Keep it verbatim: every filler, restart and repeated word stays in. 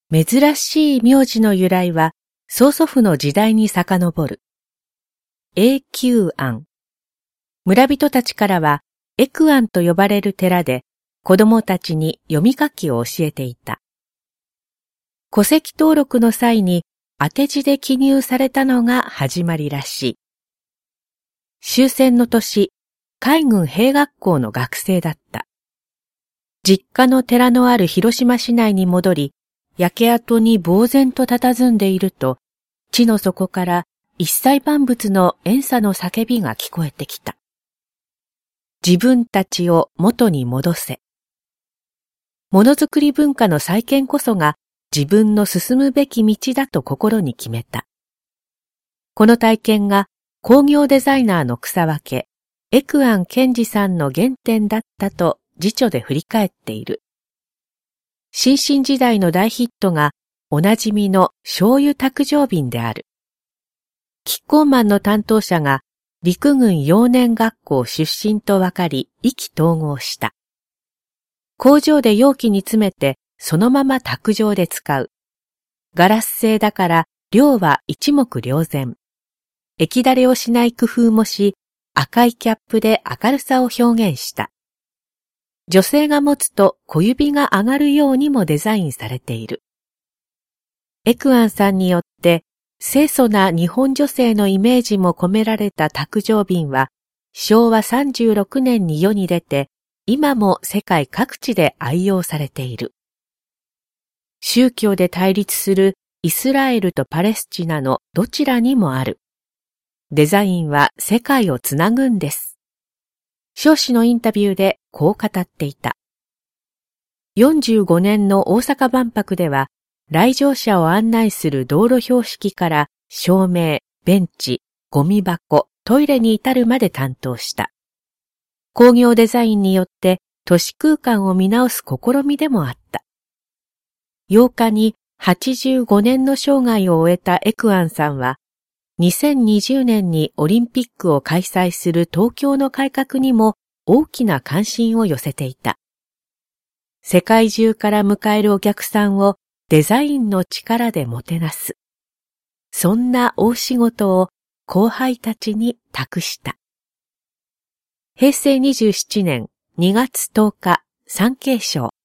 珍しい名字の由来は曽祖父の時代に遡る。永久庵。村人たちからはエクアンと呼ばれる寺で子供たちに読み書きを教えていた。戸籍登録の際に当て字で記入されたのが始まりらしい。終戦の年、海軍兵学校の学生だった。実家の寺のある広島市内に戻り、焼け跡に呆然と佇んでいると、地の底から一切万物の怨嗟の叫びが聞こえてきた。自分たちを元に戻せ。ものづくり文化の再建こそが自分の進むべき道だと心に決めた。この体験が工業デザイナーの草分け、エクアン健二さんの原点だったと自著で振り返っている。新進時代の大ヒットがおなじみの醤油卓上瓶である。キッコーマンの担当者が陸軍幼年学校出身と分かり意気投合した。工場で容器に詰めてそのまま卓上で使う。ガラス製だから量は一目瞭然。液だれをしない工夫もし、赤いキャップで明るさを表現した。女性が持つと小指が上がるようにもデザインされている。エクアンさんによって清楚な日本女性のイメージも込められた卓上瓶はしょうわさんじゅうろくねんに世に出て今も世界各地で愛用されている。宗教で対立するイスラエルとパレスチナのどちらにもある。デザインは世界をつなぐんです。彰子のインタビューでこう語っていた。よんじゅうごねんの大阪万博では、来場者を案内する道路標識から照明、ベンチ、ゴミ箱、トイレに至るまで担当した。工業デザインによって都市空間を見直す試みでもあった。ようかにはちじゅうごねんの生涯を終えたエクアンさんは、にせんにじゅうねんにオリンピックを開催する東京の改革にも大きな関心を寄せていた。世界中から迎えるお客さんをデザインの力でもてなす。そんな大仕事を後輩たちに託した。へいせいにじゅうななねんにがつとおか、産経省。